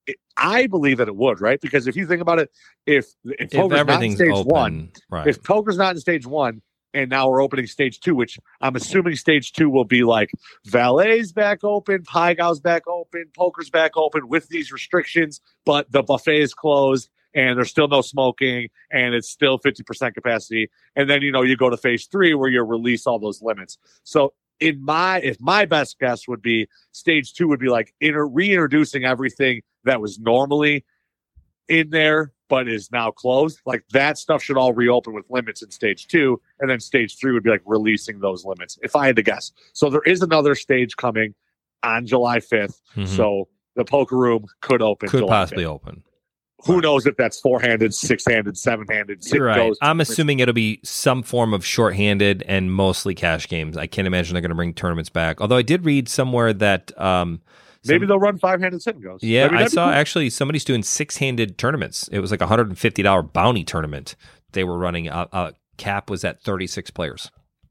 I believe that it would, right? Because if you think about it, if poker's not in stage 1, right. If poker's not in stage 1, and now we're opening stage 2, which I'm assuming stage 2 will be like valet's back open, Pai Gows back open, poker's back open with these restrictions, but the buffet is closed and there's still no smoking and it's still 50% capacity. And then, you go to phase 3 where you release all those limits. So if my best guess would be stage 2 would be like reintroducing everything that was normally in there but is now closed. Like that stuff should all reopen with limits in stage 2, and then stage 3 would be like releasing those limits, if I had to guess. So there is another stage coming on July 5th. So the poker room could open. Could July possibly 5th. Open. Who knows if that's 4-handed, 6-handed, 7-handed. Right. I'm assuming it'll be some form of short-handed and mostly cash games. I can't imagine they're going to bring tournaments back. Although I did read somewhere that maybe they'll run 5-handed sit and goes. Yeah, I saw actually somebody's doing 6-handed tournaments. It was like a $150 bounty tournament they were running. Cap was at 36 players.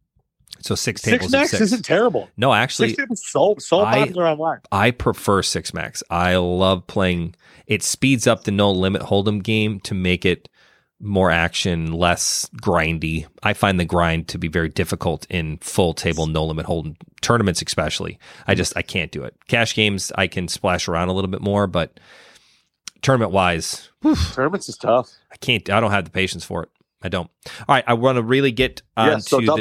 So 6 tables of 6 isn't terrible. No, actually, 6 tables so popular online. I prefer 6 max. I love playing. It speeds up the no limit hold'em game to make it more action, less grindy. I find the grind to be very difficult in full table no limit hold'em tournaments, especially. I can't do it. Cash games I can splash around a little bit more, but tournament wise, tournaments is tough. I don't have the patience for it. I don't. All right, I want to really get on to the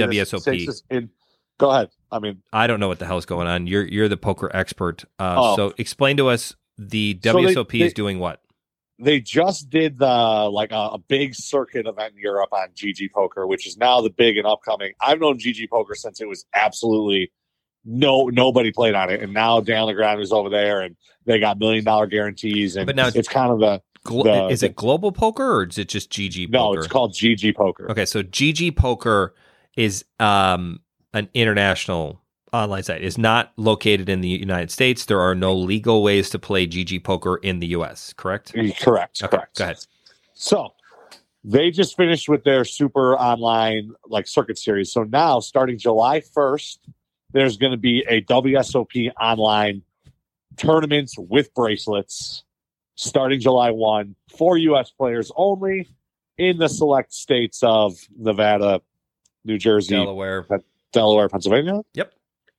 WSOP. Go ahead. I don't know what the hell's going on. You're the poker expert. So explain to us, the WSOP is doing what? They just did a big circuit event in Europe on GG Poker, which is now the big and upcoming. I've known GG Poker since it was absolutely nobody played on it, and now Dan Legrand is over there, and they got $1 million guarantees. And but now it's kind of is it Global Poker or is it just GG Poker? No, it's called GG Poker. Okay, so GG Poker is an international online site. Is not located in the United States. There are no legal ways to play GG Poker in the U.S., correct? Correct. Okay, correct. Go ahead. So they just finished with their super online circuit series. So now, starting July 1st, there's going to be a WSOP online tournament with bracelets starting July 1 for U.S. players only in the select states of Nevada, New Jersey, Delaware, Pennsylvania. Yep.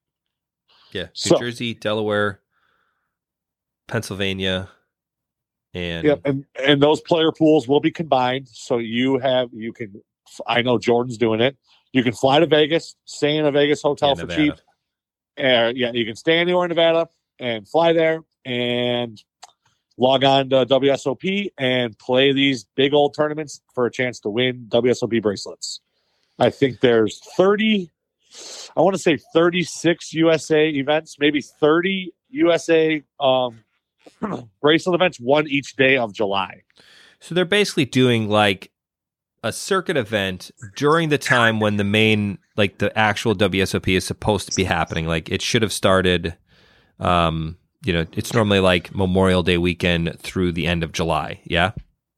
Yeah, New Jersey, Delaware, Pennsylvania, and and those player pools will be combined. So I know Jordan's doing it. You can fly to Vegas, stay in a Vegas hotel for cheap. You can stay anywhere in Nevada and fly there and log on to WSOP and play these big old tournaments for a chance to win WSOP bracelets. I think there's 36 USA events, maybe 30 USA bracelet events, one each day of July. So they're basically doing like a circuit event during the time when the main, the actual WSOP is supposed to be happening. Like it should have started, it's normally like Memorial Day weekend through the end of July. Yeah.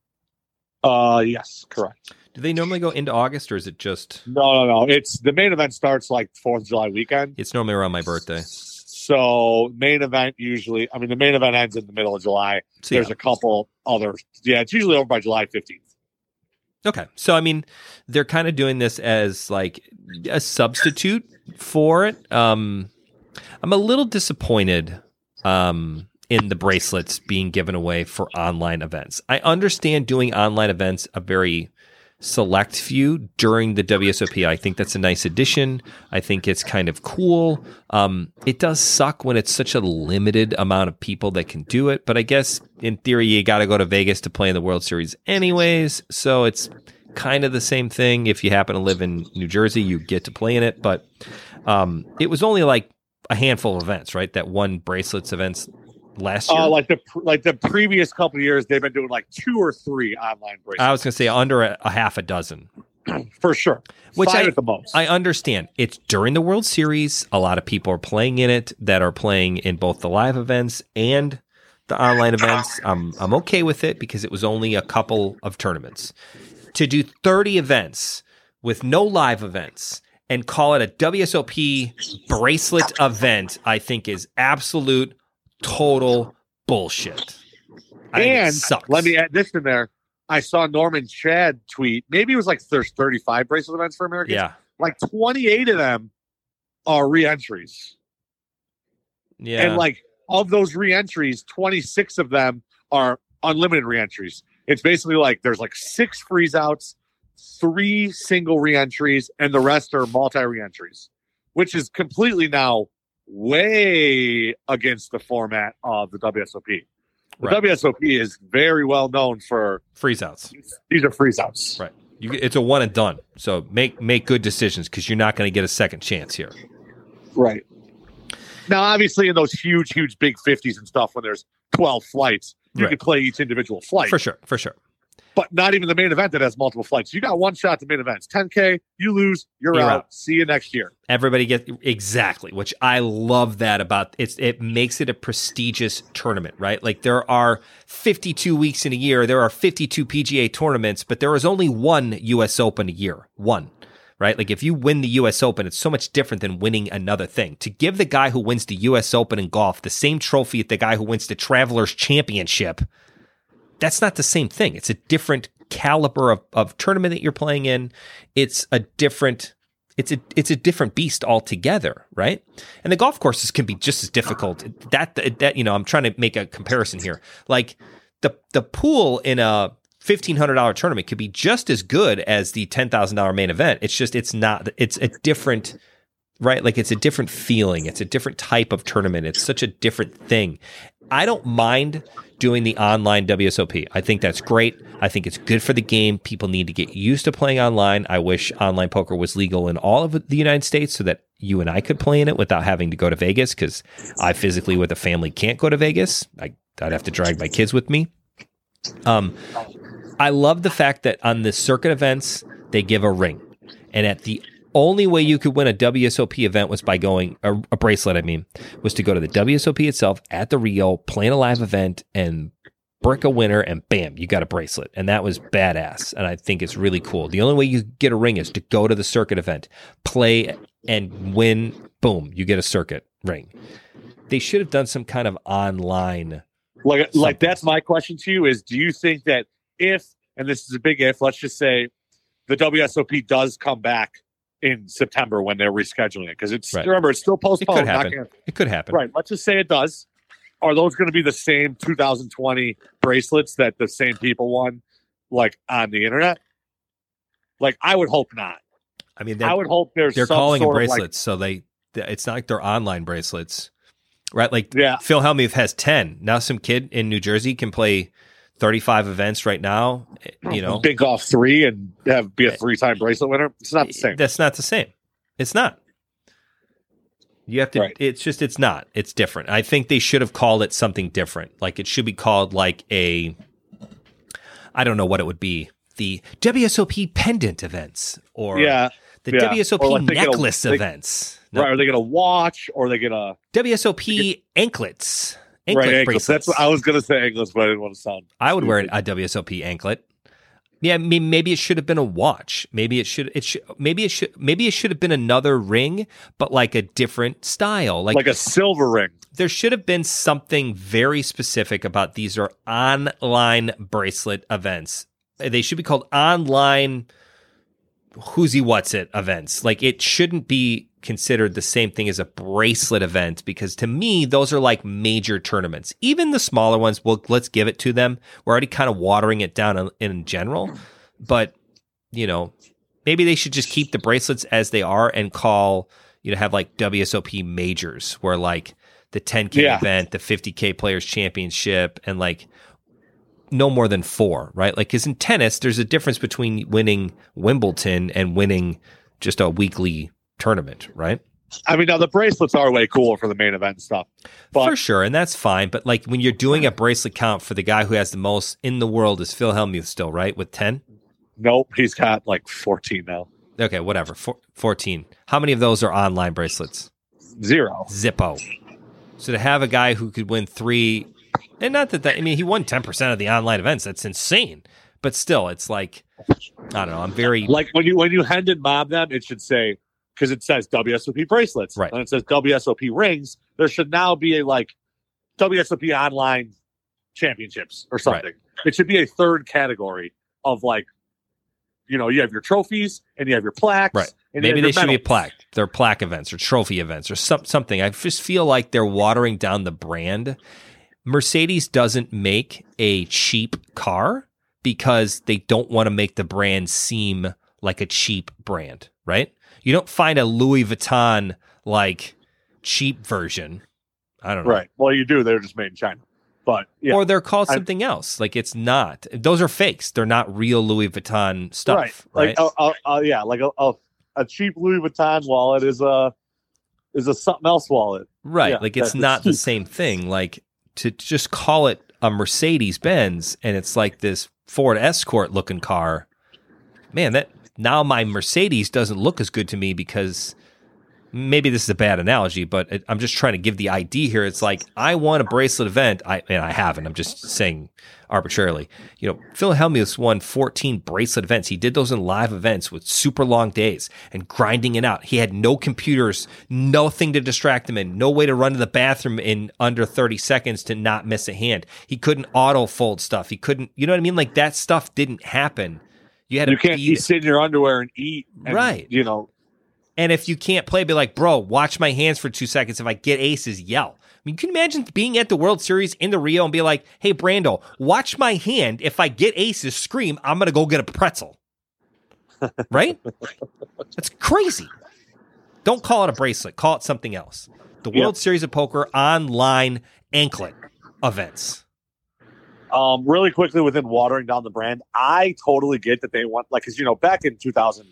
Yes, correct. Do they normally go into August, or is it just? No. It's the main event starts 4th of July weekend. It's normally around my birthday. So main event usually, the main event ends in the middle of July. So, there's a couple others. Yeah, it's usually over by July 15th. Okay. So, they're kind of doing this as a substitute for it. I'm a little disappointed in the bracelets being given away for online events. I understand doing online events a very select few during the WSOP. I think that's a nice addition. I think it's kind of cool. It does suck when it's such a limited amount of people that can do it, but I guess in theory you got to go to Vegas to play in the World Series anyways, so it's kind of the same thing. If you happen to live in New Jersey, you get to play in it, but it was only like a handful of events, right? That one bracelets events last year. Like the previous couple of years, they've been doing like 2 or 3 online bracelets. I was going to say under a half a dozen. For sure. Which 5 at the most. I understand. It's during the World Series. A lot of people are playing in it that are playing in both the live events and the online events. I'm okay with it because it was only a couple of tournaments. To do 30 events with no live events and call it a WSOP bracelet event, I think is absolute total bullshit. And let me add this in there. I saw Norman Chad tweet. Maybe it was like there's 35 bracelet events for Americans. Yeah. Like 28 of them are re-entries. Yeah. And like of those re-entries, 26 of them are unlimited re-entries. It's basically like there's like 6 freeze-outs, 3 single re-entries, and the rest are multi-re-entries, which is completely now way against the format of the WSOP. The WSOP is very well known for freeze-outs. These are freeze-outs. Right. It's a one and done. So make good decisions because you're not going to get a second chance here. Right. Now, obviously, in those huge big 50s and stuff, when there's 12 flights, you can play each individual flight. For sure. But not even the main event that has multiple flights. You got one shot to main events. 10K, you lose, you're out. See you next year. Everybody gets exactly, which I love that about it makes it a prestigious tournament, right? Like there are 52 weeks in a year, there are 52 PGA tournaments, but there is only one US Open a year. One. Right? Like if you win the US Open, it's so much different than winning another thing. To give the guy who wins the US Open in golf the same trophy as the guy who wins the Travelers Championship, that's not the same thing. It's a different caliber of tournament that you're playing in. It's a different beast altogether, right? And the golf courses can be just as difficult. That I'm trying to make a comparison here. Like the pool in a $1,500 tournament could be just as good as the $10,000 main event. It's just it's a different, right? Like it's a different feeling. It's a different type of tournament. It's such a different thing. I don't mind doing the online WSOP. I think that's great. I think it's good for the game. People need to get used to playing online. I wish online poker was legal in all of the United States so that you and I could play in it without having to go to Vegas, because I physically with a family can't go to Vegas. I'd have to drag my kids with me. I love the fact that on the circuit events, they give a ring. And at the only way you could win a WSOP event was by going, a bracelet, was to go to the WSOP itself at the Rio, play in a live event, and brick a winner, and bam, you got a bracelet. And that was badass. And I think it's really cool. The only way you get a ring is to go to the circuit event, play and win, boom, you get a circuit ring. They should have done some kind of online. Like that's my question to you is, do you think that if, and this is a big if, let's just say the WSOP does come back in September when they're rescheduling it, because it's remember it's still postponed. It could happen. Right. Let's just say it does. Are those going to be the same 2020 bracelets that the same people won, like on the internet? Like I would hope not. I mean, I would hope they're calling them bracelets, so it's not like they're online bracelets, right? Like Phil Hellmuth has 10 now. Some kid in New Jersey can play 35 events right now, big golf 3 and be a 3-time bracelet winner. It's not the same. That's not the same. It's not. You have to, it's not, it's different. I think they should have called it something different. Like it should be called like I don't know what it would be. The WSOP pendant events or the WSOP necklace events. Right. Are they going to watch or are they going to WSOP anklets? Right, bracelets. That's what I was going to say anklets, but I didn't want to sound. I would wear a WSOP anklet. Yeah, maybe it should have been a watch. Maybe it should have been another ring, but like a different style, like a silver ring. There should have been something very specific about these are online bracelet events. They should be called online who's what's it events. Like it shouldn't be considered the same thing as a bracelet event, because to me those are like major tournaments. Even the smaller ones, well, let's give it to them. We're already kind of watering it down in general, but maybe they should just keep the bracelets as they are and call, have like WSOP majors where like the 10K event, the 50K Players Championship, and like no more than 4, right? Like, because in tennis, there's a difference between winning Wimbledon and winning just a weekly tournament, right? I mean, now the bracelets are way cooler for the main event stuff. But for sure, and that's fine. But like when you're doing a bracelet count for the guy who has the most in the world is Phil Hellmuth still, right? With 10? Nope, he's got like 14 now. Okay, whatever. 14. How many of those are online bracelets? 0. Zippo. So to have a guy who could win 3, and not that I mean, he won 10% of the online events. That's insane. But still, it's like, I don't know. I'm very like when you Hendon mob them, it should say, because it says WSOP bracelets, right? And it says WSOP rings. There should now be a like WSOP online championships or something. Right. It should be a third category of like, you have your trophies and you have your plaques. Right. And maybe they should be a plaque. They're plaque events or trophy events or something. I just feel like they're watering down the brand. Mercedes doesn't make a cheap car because they don't want to make the brand seem like a cheap brand, right? You don't find a Louis Vuitton like cheap version. I don't know. Right. Well, you do. They're just made in China. But yeah. Or they're called something else. Like it's not. Those are fakes. They're not real Louis Vuitton stuff. Right. Like a cheap Louis Vuitton wallet is a something else wallet. Right. Yeah, like it's not the same thing. Like to just call it a Mercedes Benz and it's like this Ford Escort looking car. Man, that now my Mercedes doesn't look as good to me because maybe this is a bad analogy, but I'm just trying to give the idea here. It's like I won a bracelet event. I haven't. I'm just saying arbitrarily. Phil Hellmuth won 14 bracelet events. He did those in live events with super long days and grinding it out. He had no computers, nothing to distract him in, no way to run to the bathroom in under 30 seconds to not miss a hand. He couldn't auto fold stuff. He couldn't, you know what I mean? Like that stuff didn't happen. You can't sit in your underwear and eat. And, right. And if you can't play, be like, bro, watch my hands for 2 seconds. If I get aces, yell. I mean, can you imagine being at the World Series in the Rio and be like, hey, Brando, watch my hand. If I get aces, scream, I'm going to go get a pretzel. Right? That's crazy. Don't call it a bracelet. Call it something else. The World Series of Poker online anklet events. Really quickly within watering down the brand, I totally get that they want, like, because, back in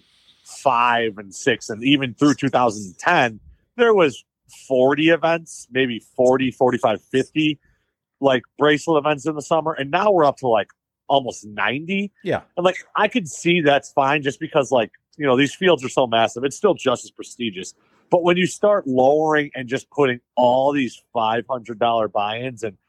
2005 and 6 and even through 2010, there was 40 events, maybe 40, 45, 50 like bracelet events in the summer. And now we're up to like almost 90. Yeah. And like, I could see that's fine just because like, these fields are so massive. It's still just as prestigious. But when you start lowering and just putting all these $500 buy-ins and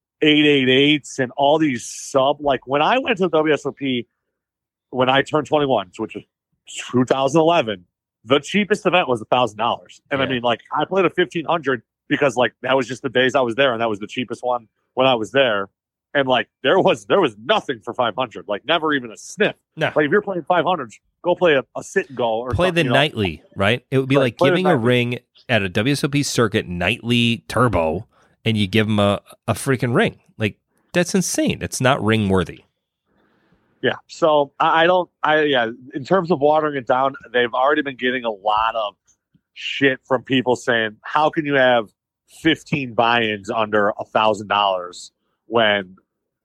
888s and all these like when I went to the WSOP when I turned 21, which was 2011, the cheapest event was $1,000. And I mean, like I played a 1,500 because like that was just the days I was there, and that was the cheapest one when I was there. And like there was nothing for 500, like never even a sniff. No. Like if you're playing 500s, go play a sit and go or play the nightly, right? It would be like giving a ring at a WSOP circuit nightly turbo. And you give them a freaking ring. Like, that's insane. It's not ring worthy. Yeah. So in terms of watering it down, they've already been getting a lot of shit from people saying, how can you have 15 buy-ins under $1,000 when,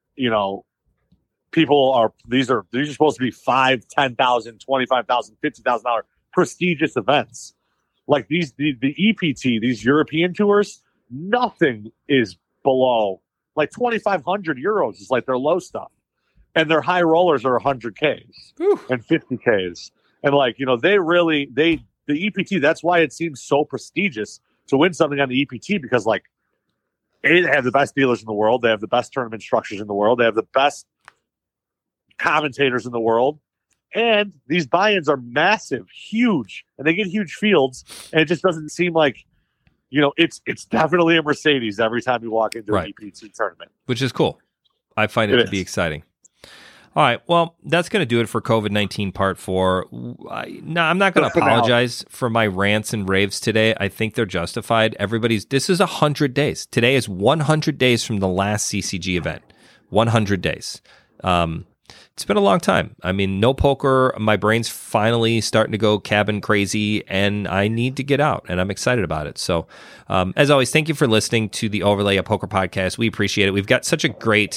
people are, these are supposed to be $5,000, $10,000, $25,000, $50,000 prestigious events. Like the EPT, these European tours, nothing is below like 2,500 euros is like their low stuff, and their high rollers are 100Ks and 50Ks, and like the EPT. That's why it seems so prestigious to win something on the EPT because like they have the best dealers in the world, they have the best tournament structures in the world, they have the best commentators in the world, and these buy-ins are massive, huge, and they get huge fields, and it just doesn't seem like. It's definitely a Mercedes every time you walk into an EPT tournament. Which is cool. I find it to be exciting. All right. Well, that's going to do it for COVID-19 Part 4. I'm not going to apologize for my rants and raves today. I think they're justified. This is 100 days. Today is 100 days from the last CCG event. 100 days. It's been a long time. I mean, no poker. My brain's finally starting to go cabin crazy, and I need to get out, and I'm excited about it. So, as always, thank you for listening to the Overlay a Poker podcast. We appreciate it. We've got such a great,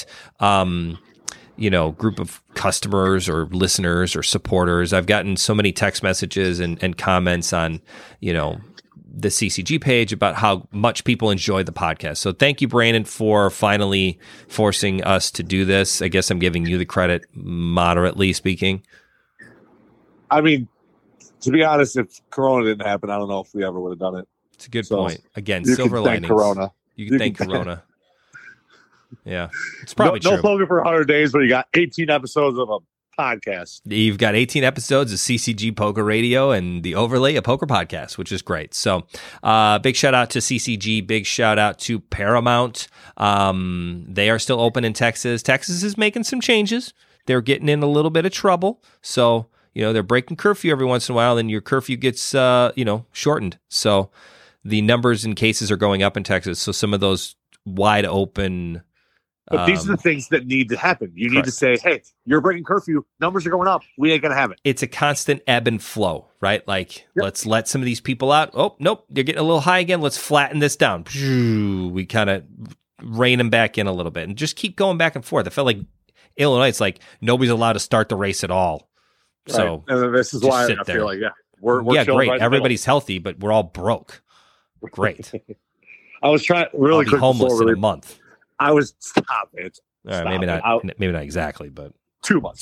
group of customers or listeners or supporters. I've gotten so many text messages and comments on, the CCG page about how much people enjoy the podcast. So thank you, Brandon, for finally forcing us to do this. I guess I'm giving you the credit, moderately speaking. I mean, to be honest, if Corona didn't happen, I don't know if we ever would have done it. It's a good point. Again, silver linings. Corona. You can thank Corona. Yeah, it's probably true. No poker for 100 days, but you got 18 episodes of a podcast. You've got 18 episodes of CCG Poker Radio and the Overlay a Poker podcast, which is great. So big shout out to CCG. Big shout out to Paramount. They are still open in Texas. Texas is making some changes. They're getting in a little bit of trouble. So, they're breaking curfew every once in a while, and your curfew gets, shortened. So the numbers and cases are going up in Texas. So some of those wide open... But these are the things that need to happen. You need to say, hey, you're breaking curfew. Numbers are going up. We ain't going to have it. It's a constant ebb and flow, right? Like, Let's let some of these people out. Oh, nope, they're getting a little high again. Let's flatten this down. We kind of rein them back in a little bit and just keep going back and forth. I felt like Illinois, it's like nobody's allowed to start the race at all. Right. So and this is why I feel like, we're great. Right, everybody's healthy, but we're all broke. Great. I was trying really quick. Homeless in a month. I was stop it. All right, maybe not exactly, but 2 months.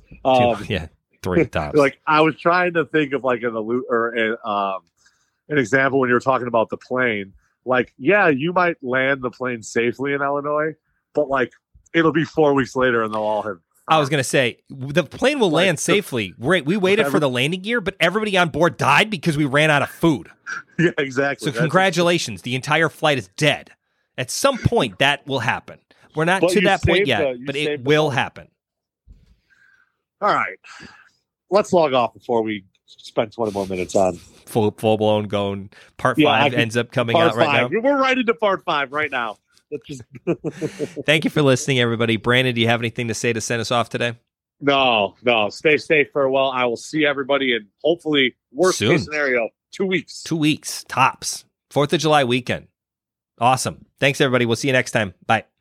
3 tops. Like I was trying to think of like an example when you were talking about the plane. Like, yeah, you might land the plane safely in Illinois, but like it'll be 4 weeks later and they'll all have. I was going to say the plane will land safely. We waited for the landing gear, but everybody on board died because we ran out of food. Yeah, exactly. So congratulations, the entire flight is dead. At some point, that will happen. We're not to that point yet, but it will happen. All right. Let's log off before we spend 20 more minutes on. Full blown going. Part 5 ends up coming out right now. We're right into part 5 right now. Thank you for listening, everybody. Brandon, do you have anything to say to send us off today? No. Stay safe. Farewell. I will see everybody in hopefully worst case scenario, 2 weeks. 2 weeks, tops. 4th of July weekend. Awesome. Thanks, everybody. We'll see you next time. Bye.